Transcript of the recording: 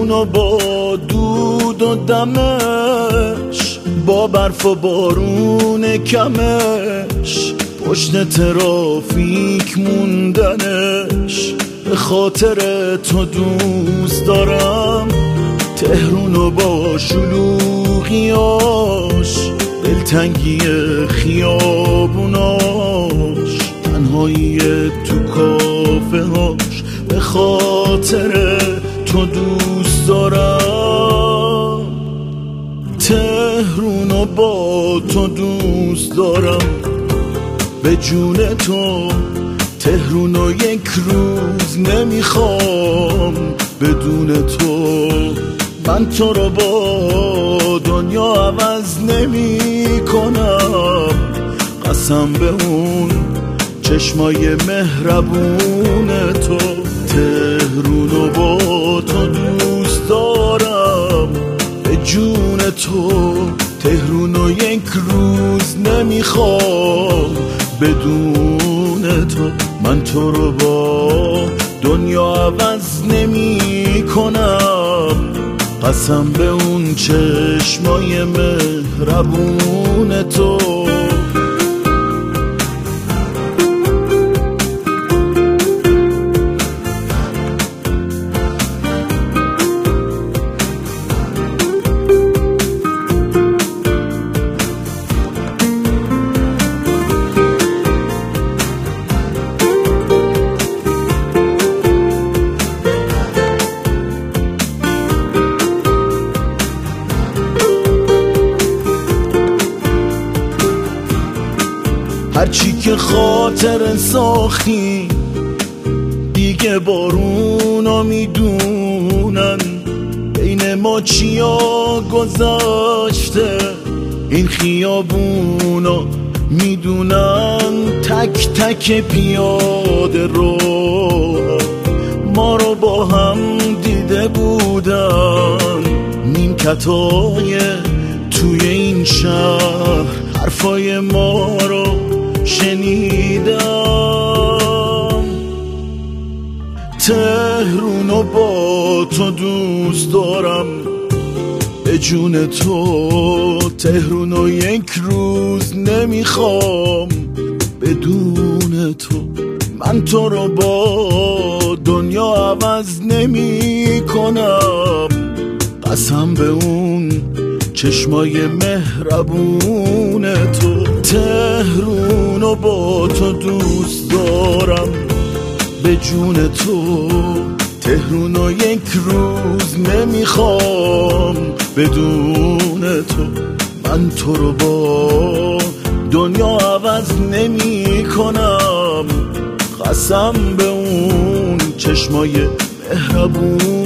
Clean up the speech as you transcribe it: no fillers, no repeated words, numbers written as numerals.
تهرون و با دود و دمش، با برف و بارون کمش، پشت ترافیک موندنش، به خاطر تو دوست دارم تهرون و با شلوغیاش، دلتنگی خیابوناش، تنهایی تو کافه هاش، به خاطر تو دوست دارم تهرون و با تو دوست دارم، به جون تو تهرون و یک روز نمیخوام بدون تو. من تو رو با دنیا عوض نمی کنم، قسم به اون چشمای مهربون تو. تهرون و با تو دوست دارم، به جون تو تهرون و یک روز نمیخوام بدون تو. من تو رو با دنیا عوض نمی کنم، قسم به اون چشمای مهربون تو. هرچی که خاطر ساختی دیگه بارونا میدونن، بین ما چیا گذاشته این خیابونا میدونن. تک تک پیاده رو ما رو با هم دیده بودن، نیمکتای توی این شهر حرفای ما رو شنیدم. تهرون و با تو دوست دارم، به جون تو تهرون و یک روز نمیخوام بدون تو. من تو رو با دنیا عوض نمی کنم، قسم به اون چشمای مهربون تو. تهرون و با تو دوست دارم، به جون تو تهرون و یک روز نمیخوام بدون تو. من تو رو با دنیا عوض نمی کنم، قسم به اون چشمای مهربون